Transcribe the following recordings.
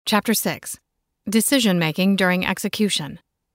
Chapter 6. Decision-Making During Execution.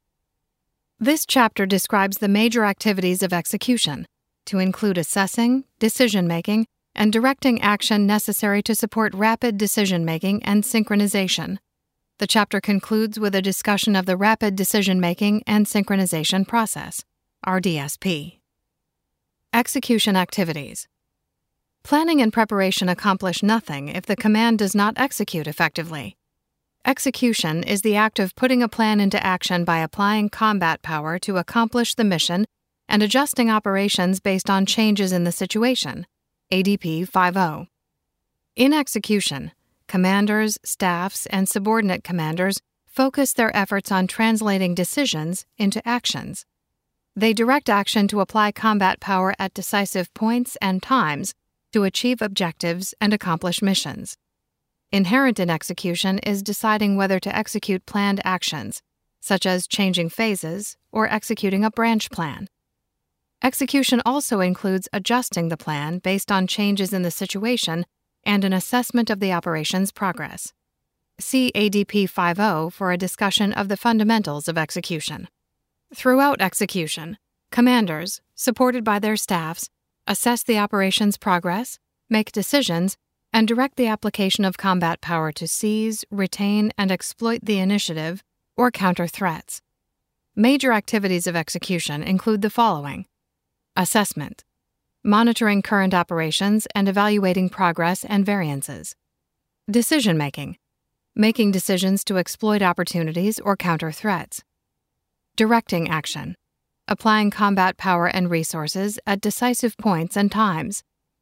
This chapter describes the major activities of execution, to include assessing, decision-making, and directing action necessary to support rapid decision-making and synchronization. The chapter concludes with a discussion of the rapid decision-making and synchronization process, RDSP. Execution activities. Planning and preparation accomplish nothing if the command does not execute effectively. Execution is the act of putting a plan into action by applying combat power to accomplish the mission and adjusting operations based on changes in the situation, ADP 5.0. In execution, commanders, staffs, and subordinate commanders focus their efforts on translating decisions into actions. They direct action to apply combat power at decisive points and times to achieve objectives and accomplish missions. Inherent in execution is deciding whether to execute planned actions, such as changing phases or executing a branch plan. Execution also includes adjusting the plan based on changes in the situation and an assessment of the operation's progress. See ADP 5.0 for a discussion of the fundamentals of execution. Throughout execution, commanders, supported by their staffs, assess the operation's progress, make decisions, and direct the application of combat power to seize, retain, and exploit the initiative or counter threats. Major activities of execution include the following: assessment, monitoring current operations and evaluating progress and variances; decision-making, making decisions to exploit opportunities or counter threats; directing action, applying combat power and resources at decisive points and times.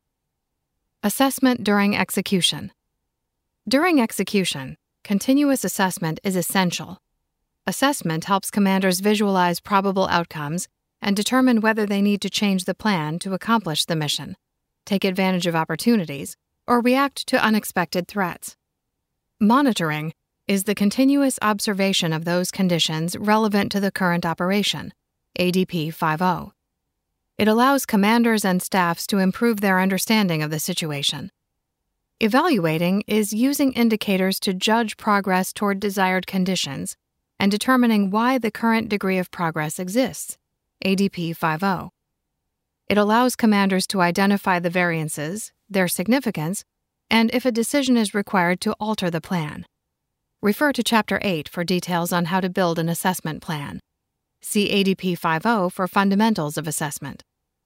Assessment during execution. During execution, continuous assessment is essential. Assessment helps commanders visualize probable outcomes and determine whether they need to change the plan to accomplish the mission, take advantage of opportunities, or react to unexpected threats. Monitoring is the continuous observation of those conditions relevant to the current operation, ADP 5.0. It allows commanders and staffs to improve their understanding of the situation. Evaluating is using indicators to judge progress toward desired conditions and determining why the current degree of progress exists, ADP 5.0. It allows commanders to identify the variances, their significance, and if a decision is required to alter the plan. Refer to Chapter 8 for details on how to build an assessment plan. See ADP 5.0 for fundamentals of assessment.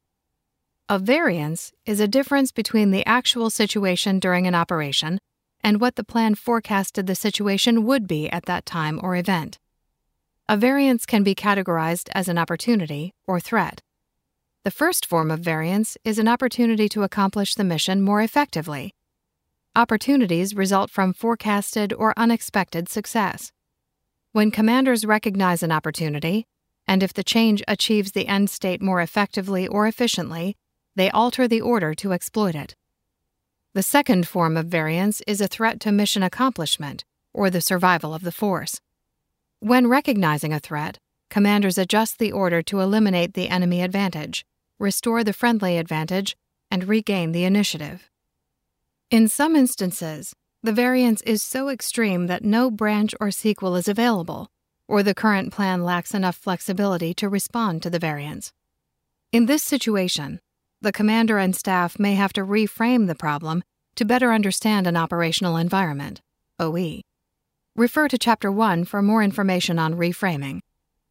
A variance is a difference between the actual situation during an operation and what the plan forecasted the situation would be at that time or event. A variance can be categorized as an opportunity or threat. The first form of variance is an opportunity to accomplish the mission more effectively. Opportunities result from forecasted or unexpected success. When commanders recognize an opportunity, and if the change achieves the end state more effectively or efficiently, they alter the order to exploit it. The second form of variance is a threat to mission accomplishment or the survival of the force. When recognizing a threat, commanders adjust the order to eliminate the enemy advantage, restore the friendly advantage, and regain the initiative. In some instances, the variance is so extreme that no branch or sequel is available, or the current plan lacks enough flexibility to respond to the variance. In this situation, the commander and staff may have to reframe the problem to better understand an operational environment, OE. Refer to Chapter 1 for more information on reframing.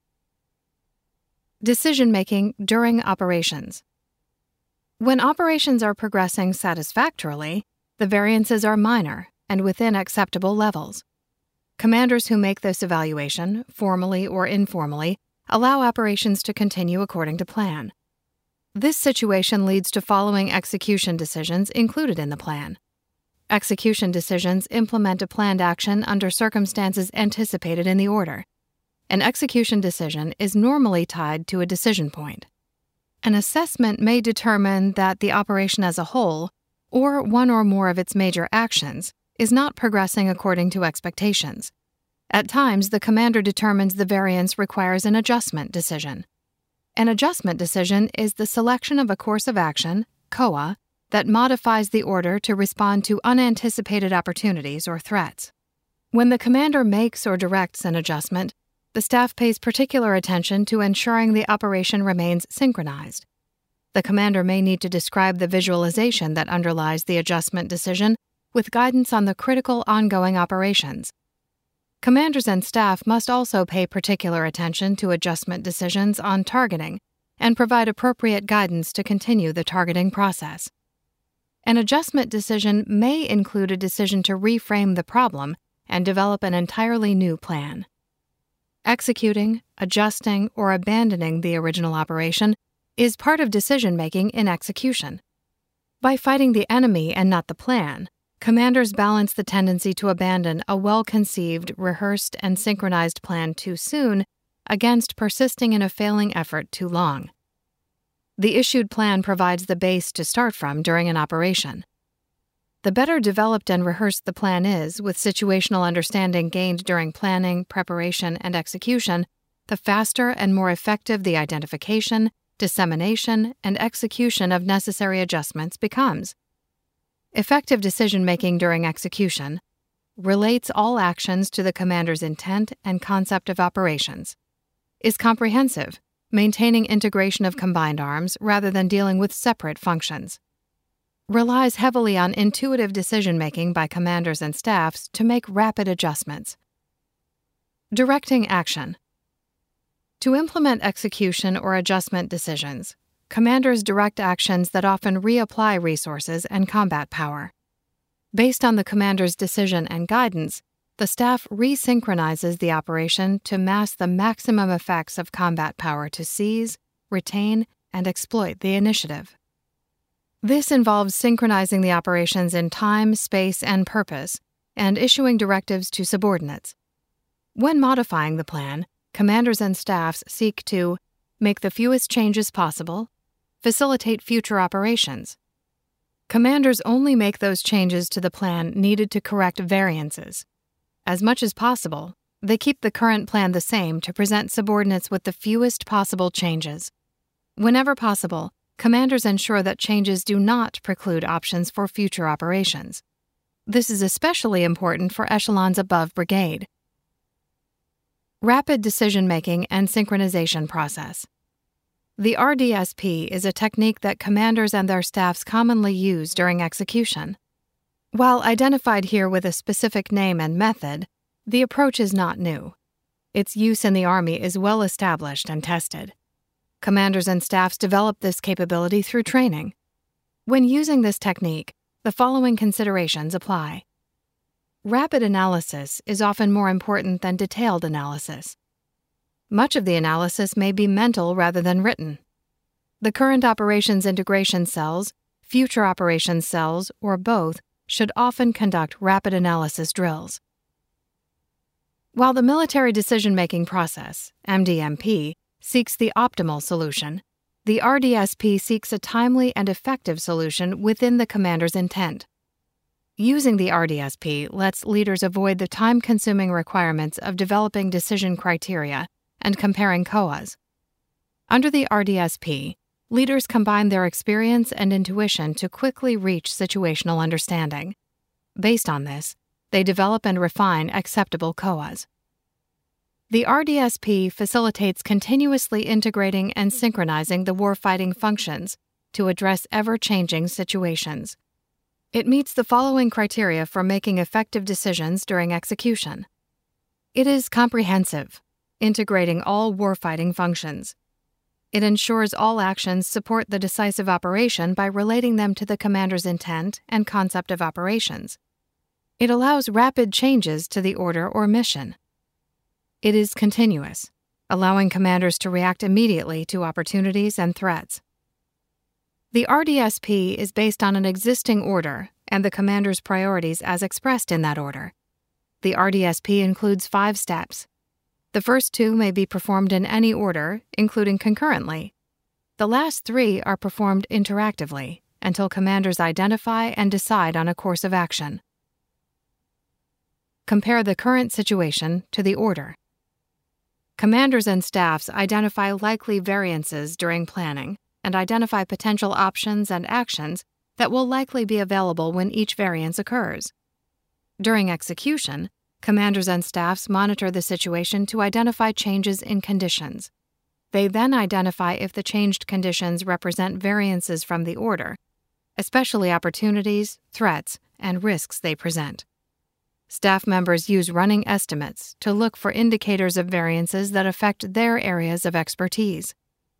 Decision-making during operations. When operations are progressing satisfactorily, the variances are minor and within acceptable levels. Commanders who make this evaluation, formally or informally, allow operations to continue according to plan. This situation leads to following execution decisions included in the plan. Execution decisions implement a planned action under circumstances anticipated in the order. An execution decision is normally tied to a decision point. An assessment may determine that the operation as a whole, or one or more of its major actions, is not progressing according to expectations. At times, the commander determines the variance requires an adjustment decision. An adjustment decision is the selection of a course of action, COA, that modifies the order to respond to unanticipated opportunities or threats. When the commander makes or directs an adjustment, the staff pays particular attention to ensuring the operation remains synchronized. The commander may need to describe the visualization that underlies the adjustment decision with guidance on the critical ongoing operations. Commanders and staff must also pay particular attention to adjustment decisions on targeting and provide appropriate guidance to continue the targeting process. An adjustment decision may include a decision to reframe the problem and develop an entirely new plan. Executing, adjusting, or abandoning the original operation is part of decision-making in execution. By fighting the enemy and not the plan, commanders balance the tendency to abandon a well-conceived, rehearsed, and synchronized plan too soon against persisting in a failing effort too long. The issued plan provides the base to start from during an operation. The better developed and rehearsed the plan is, with situational understanding gained during planning, preparation, and execution, the faster and more effective the identification, dissemination, and execution of necessary adjustments becomes. Effective decision-making during execution relates all actions to the commander's intent and concept of operations, is comprehensive, maintaining integration of combined arms rather than dealing with separate functions, relies heavily on intuitive decision-making by commanders and staffs to make rapid adjustments. Directing action. To implement execution or adjustment decisions, commanders direct actions that often reapply resources and combat power. Based on the commander's decision and guidance, the staff resynchronizes the operation to mass the maximum effects of combat power to seize, retain, and exploit the initiative. This involves synchronizing the operations in time, space, and purpose, and issuing directives to subordinates. When modifying the plan, commanders and staffs seek to make the fewest changes possible, facilitate future operations. Commanders only make those changes to the plan needed to correct variances. As much as possible, they keep the current plan the same to present subordinates with the fewest possible changes. Whenever possible, commanders ensure that changes do not preclude options for future operations. This is especially important for echelons above brigade. Rapid decision-making and synchronization process. The RDSP is a technique that commanders and their staffs commonly use during execution. While identified here with a specific name and method, the approach is not new. Its use in the Army is well established and tested. Commanders and staffs develop this capability through training. When using this technique, the following considerations apply. Rapid analysis is often more important than detailed analysis. Much of the analysis may be mental rather than written. The current operations integration cells, future operations cells, or both should often conduct rapid analysis drills. While the military decision-making process, MDMP, seeks the optimal solution, the RDSP seeks a timely and effective solution within the commander's intent. Using the RDSP lets leaders avoid the time-consuming requirements of developing decision criteria and comparing COAs. Under the RDSP, leaders combine their experience and intuition to quickly reach situational understanding. Based on this, they develop and refine acceptable COAs. The RDSP facilitates continuously integrating and synchronizing the warfighting functions to address ever-changing situations. It meets the following criteria for making effective decisions during execution. It is comprehensive, integrating all warfighting functions. It ensures all actions support the decisive operation by relating them to the commander's intent and concept of operations. It allows rapid changes to the order or mission. It is continuous, allowing commanders to react immediately to opportunities and threats. The RDSP is based on an existing order and the commander's priorities as expressed in that order. The RDSP includes 5 steps. The first 2 may be performed in any order, including concurrently. The last 3 are performed interactively until commanders identify and decide on a course of action. Compare the current situation to the order. Commanders and staffs identify likely variances during planning and identify potential options and actions that will likely be available when each variance occurs. During execution, Commanders and staffs monitor the situation to identify changes in conditions. They then identify if the changed conditions represent variances from the order, especially opportunities, threats, and risks they present. Staff members use running estimates to look for indicators of variances that affect their areas of expertise.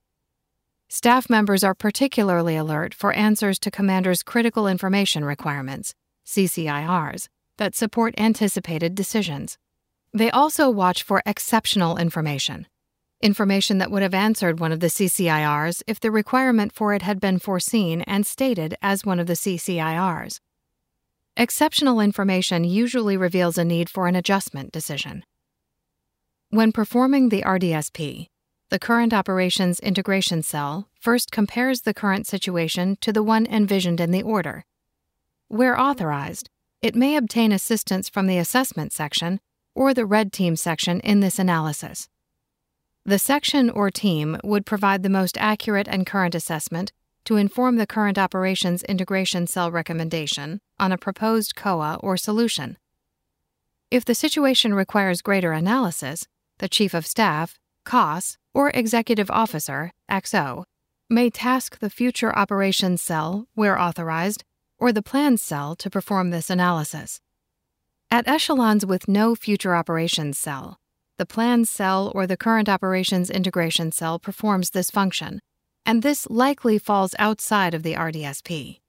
Staff members are particularly alert for answers to commanders' critical information requirements, CCIRs, that support anticipated decisions. They also watch for exceptional information that would have answered one of the CCIRs if the requirement for it had been foreseen and stated as one of the CCIRs. Exceptional information usually reveals a need for an adjustment decision. When performing the RDSP, the Current Operations Integration Cell first compares the current situation to the one envisioned in the order. Where authorized, it may obtain assistance from the Assessment section or the Red Team section in this analysis. The section or team would provide the most accurate and current assessment to inform the Current Operations Integration Cell recommendation on a proposed COA or solution. If the situation requires greater analysis, the Chief of Staff, COS, or Executive Officer, XO, may task the Future Operations Cell, where authorized, or the Plans Cell to perform this analysis. At echelons with no Future Operations Cell, the Plans Cell or the Current Operations Integration Cell performs this function, and this likely falls outside of the RDSP.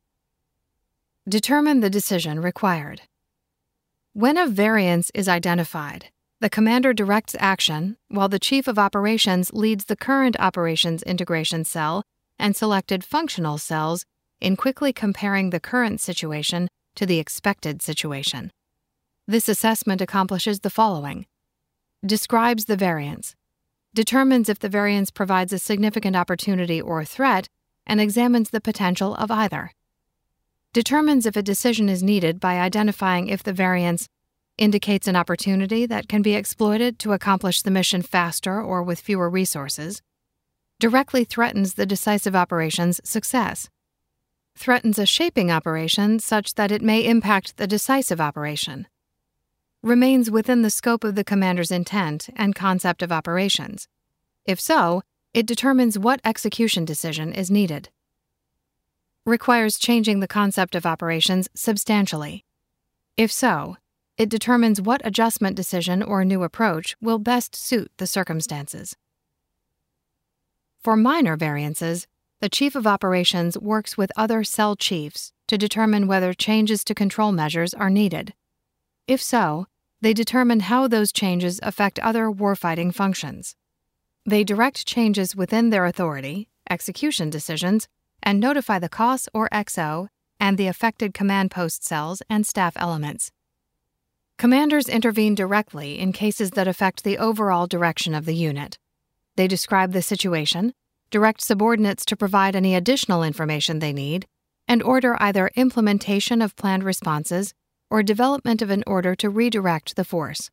Determine the decision required. When a variance is identified, the commander directs action while the Chief of Operations leads the Current Operations Integration Cell and selected functional cells in quickly comparing the current situation to the expected situation. This assessment accomplishes the following: describes the variance, determines if the variance provides a significant opportunity or threat, and examines the potential of either. Determines if a decision is needed by identifying if the variance indicates an opportunity that can be exploited to accomplish the mission faster or with fewer resources, directly threatens the decisive operation's success, threatens a shaping operation such that it may impact the decisive operation, remains within the scope of the commander's intent and concept of operations. If so, it determines what execution decision is needed. Requires changing the concept of operations substantially. If so, it determines what adjustment decision or new approach will best suit the circumstances. For minor variances, the Chief of Operations works with other cell chiefs to determine whether changes to control measures are needed. If so, they determine how those changes affect other warfighting functions. They direct changes within their authority, execution decisions, and notify the COS or XO and the affected command post cells and staff elements. Commanders intervene directly in cases that affect the overall direction of the unit. They describe the situation, direct subordinates to provide any additional information they need, and order either implementation of planned responses or development of an order to redirect the force.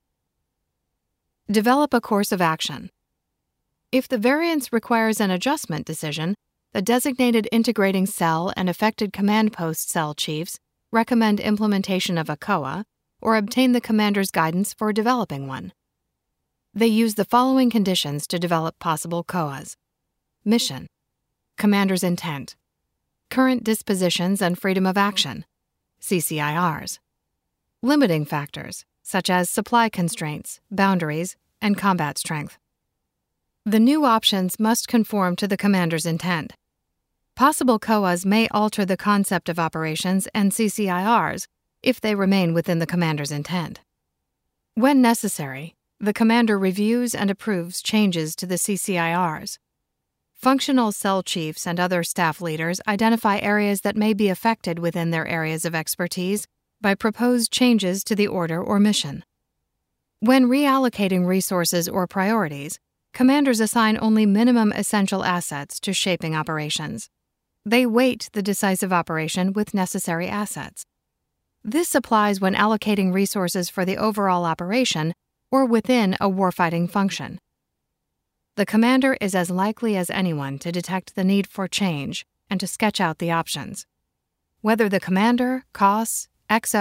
Develop a course of action. If the variance requires an adjustment decision, the designated integrating cell and affected command post cell chiefs recommend implementation of a COA or obtain the commander's guidance for developing one. They use the following conditions to develop possible COAs: mission, commander's intent, current dispositions and freedom of action, CCIRs, limiting factors such as supply constraints, boundaries, and combat strength. The new options must conform to the commander's intent. Possible COAs may alter the concept of operations and CCIRs if they remain within the commander's intent. When necessary, the commander reviews and approves changes to the CCIRs. Functional cell chiefs and other staff leaders identify areas that may be affected within their areas of expertise by proposed changes to the order or mission. When reallocating resources or priorities, commanders assign only minimum essential assets to shaping operations. They weight the decisive operation with necessary assets. This applies when allocating resources for the overall operation or within a warfighting function. The commander is as likely as anyone to detect the need for change and to sketch out the options. Whether the commander, COS, XO,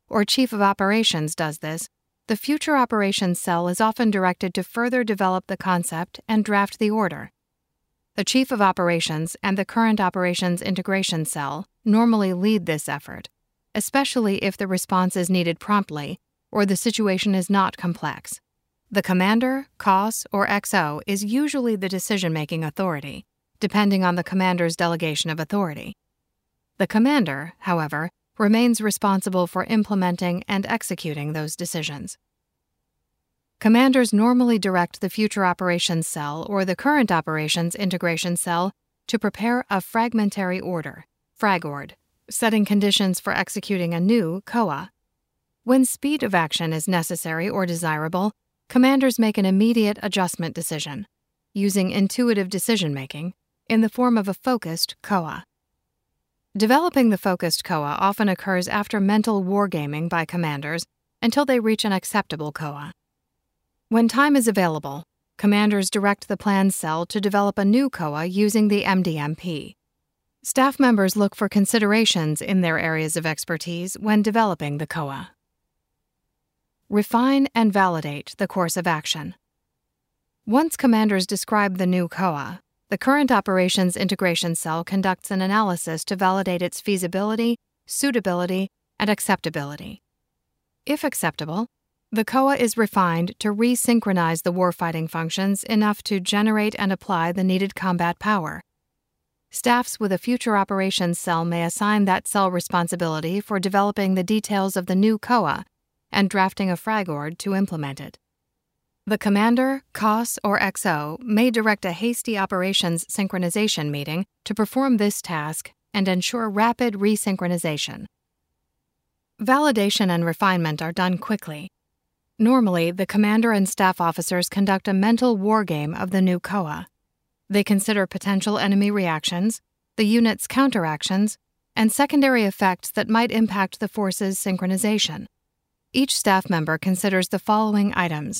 or Chief of Operations does this, the Future Operations Cell is often directed to further develop the concept and draft the order. The Chief of Operations and the Current Operations Integration Cell normally lead this effort, especially if the response is needed promptly or the situation is not complex. The commander, COS, or XO is usually the decision-making authority, depending on the commander's delegation of authority. The commander, however, remains responsible for implementing and executing those decisions. Commanders normally direct the Future Operations Cell or the Current Operations Integration Cell to prepare a fragmentary order, FRAGORD, setting conditions for executing a new COA. When speed of action is necessary or desirable, commanders make an immediate adjustment decision, using intuitive decision-making, in the form of a focused COA. Developing the focused COA often occurs after mental wargaming by commanders until they reach an acceptable COA. When time is available, commanders direct the plan cell to develop a new COA using the MDMP. Staff members look for considerations in their areas of expertise when developing the COA. Refine and validate the course of action. Once commanders describe the new COA, the Current Operations Integration Cell conducts an analysis to validate its feasibility, suitability, and acceptability. If acceptable, the COA is refined to resynchronize the warfighting functions enough to generate and apply the needed combat power. Staffs with a Future Operations Cell may assign that cell responsibility for developing the details of the new COA and drafting a FRAGORD to implement it. The commander, COS, or XO may direct a hasty operations synchronization meeting to perform this task and ensure rapid resynchronization. Validation and refinement are done quickly. Normally, the commander and staff officers conduct a mental wargame of the new COA. They consider potential enemy reactions, the unit's counteractions, and secondary effects that might impact the force's synchronization. Each staff member considers the following items.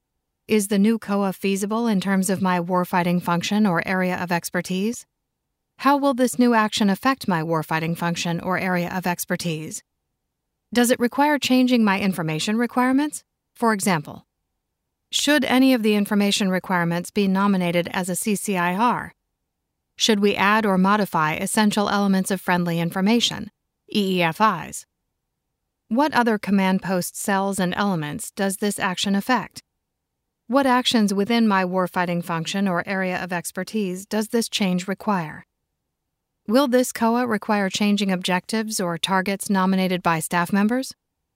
Is the new COA feasible in terms of my warfighting function or area of expertise? How will this new action affect my warfighting function or area of expertise? Does it require changing my information requirements? For example, should any of the information requirements be nominated as a CCIR? Should we add or modify essential elements of friendly information, EEFIs? What other command post cells and elements does this action affect? What actions within my warfighting function or area of expertise does this change require? Will this COA require changing objectives or targets nominated by staff members?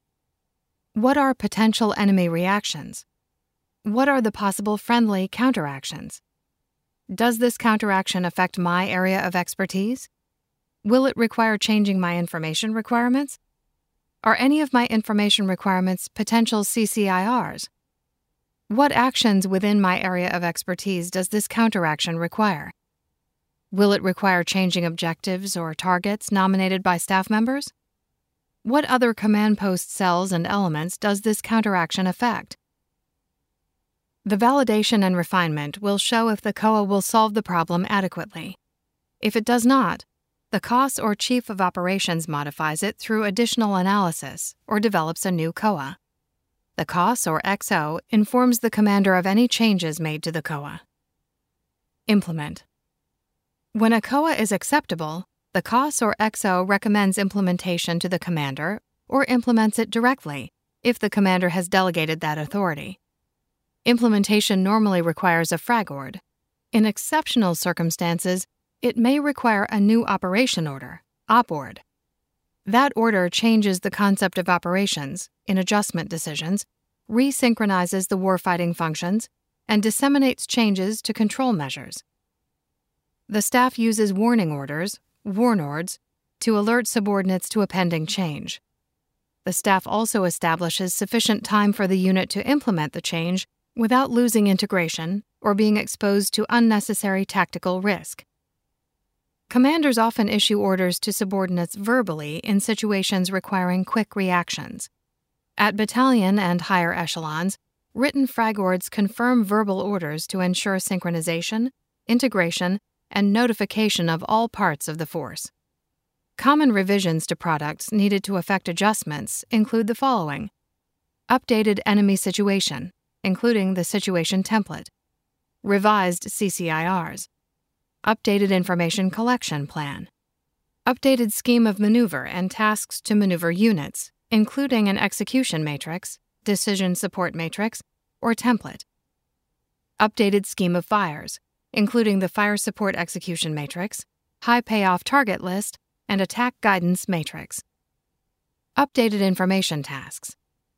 What are potential enemy reactions? What are the possible friendly counteractions? Does this counteraction affect my area of expertise? Will it require changing my information requirements? Are any of my information requirements potential CCIRs? What actions within my area of expertise does this counteraction require? Will it require changing objectives or targets nominated by staff members? What other command post cells and elements does this counteraction affect? The validation and refinement will show if the COA will solve the problem adequately. If it does not, the COS or Chief of Operations modifies it through additional analysis or develops a new COA. The COS or XO informs the commander of any changes made to the COA. Implement. When a COA is acceptable, the COS or XO recommends implementation to the commander or implements it directly if the commander has delegated that authority. Implementation normally requires a FRAGORD. In exceptional circumstances, it may require a new operation order, OPORD. That order changes the concept of operations in adjustment decisions, resynchronizes the warfighting functions, and disseminates changes to control measures. The staff uses warning orders, WARNORDs, to alert subordinates to a pending change. The staff also establishes sufficient time for the unit to implement the change without losing integration or being exposed to unnecessary tactical risk. Commanders often issue orders to subordinates verbally in situations requiring quick reactions. At battalion and higher echelons, written FRAGORDs confirm verbal orders to ensure synchronization, integration, and notification of all parts of the force. Common revisions to products needed to effect adjustments include the following: updated enemy situation, including the situation template, revised CCIRs, updated information collection plan, updated scheme of maneuver and tasks to maneuver units, including an execution matrix, decision support matrix, or template, updated scheme of fires, including the fire support execution matrix, high payoff target list, and attack guidance matrix, updated information tasks.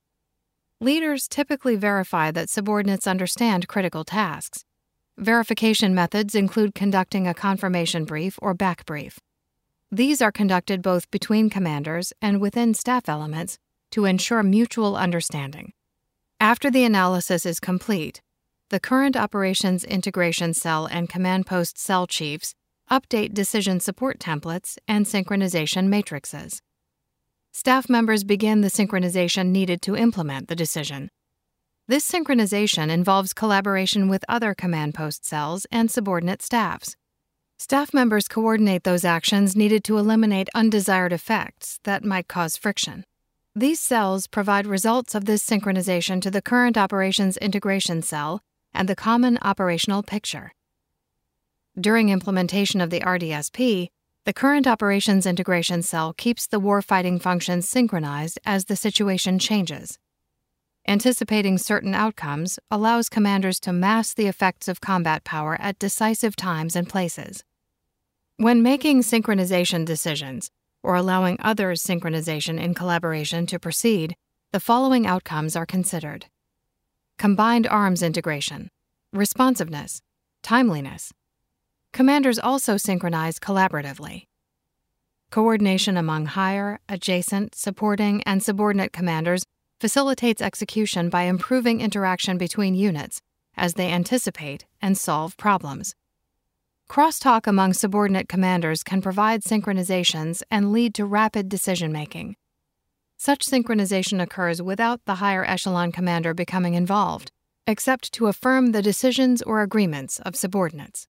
Leaders typically verify that subordinates understand critical tasks. Verification methods include conducting a confirmation brief or back brief. These are conducted both between commanders and within staff elements to ensure mutual understanding. After the analysis is complete, the current operations integration cell and command post cell chiefs update decision support templates and synchronization matrices. Staff members begin the synchronization needed to implement the decision. This synchronization involves collaboration with other command post cells and subordinate staffs. Staff members coordinate those actions needed to eliminate undesired effects that might cause friction. These cells provide results of this synchronization to the current operations integration cell and the common operational picture. During implementation of the RDSP, the current operations integration cell keeps the warfighting functions synchronized as the situation changes. Anticipating certain outcomes allows commanders to mask the effects of combat power at decisive times and places. When making synchronization decisions, or allowing others' synchronization in collaboration to proceed, the following outcomes are considered: combined arms integration, responsiveness, timeliness. Commanders also synchronize collaboratively. Coordination among higher, adjacent, supporting, and subordinate commanders facilitates execution by improving interaction between units as they anticipate and solve problems. Crosstalk among subordinate commanders can provide synchronizations and lead to rapid decision-making. Such synchronization occurs without the higher echelon commander becoming involved, except to affirm the decisions or agreements of subordinates.